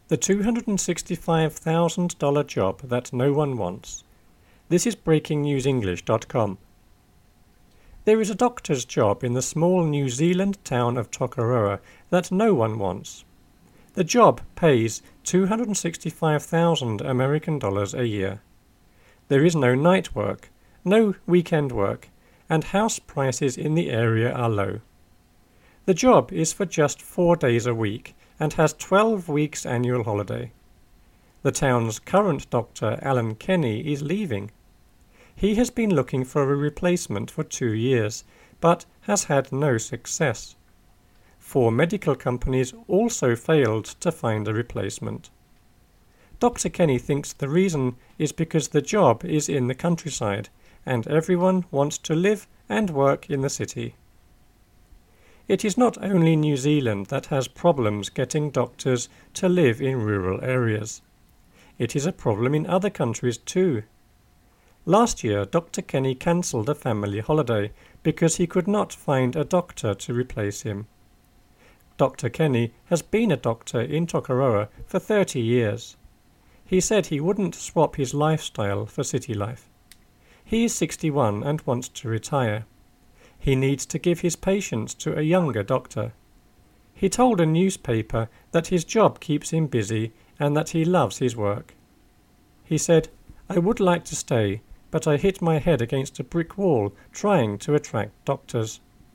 The $265,000 job that no one wants. This is BreakingNewsEnglish.com. There is a doctor's job in the small New Zealand town of Tokoroa that no one wants. The job pays $265,000 American dollars a year. There is no night work, no weekend work, and house prices in the area are low. The job is for just 4 days a week and has 12 weeks annual holiday. The town's current doctor, Alan Kenny, is leaving. He has been looking for a replacement for 2 years, but has had no success. 4 medical companies also failed to find a replacement. Dr. Kenny thinks the reason is because the job is in the countryside and everyone wants to live and work in the city. It is not only New Zealand that has problems getting doctors to live in rural areas. It is a problem in other countries too. Last year, Dr. Kenny cancelled a family holiday because he could not find a doctor to replace him. Dr. Kenny has been a doctor in Tokoroa for 30 years. He said he wouldn't swap his lifestyle for city life. He is 61 and wants to retire. He needs to give his patients to a younger doctor. He told a newspaper that his job keeps him busy and that he loves his work. He said, "I would like to stay, but I hit my head against a brick wall trying to attract doctors."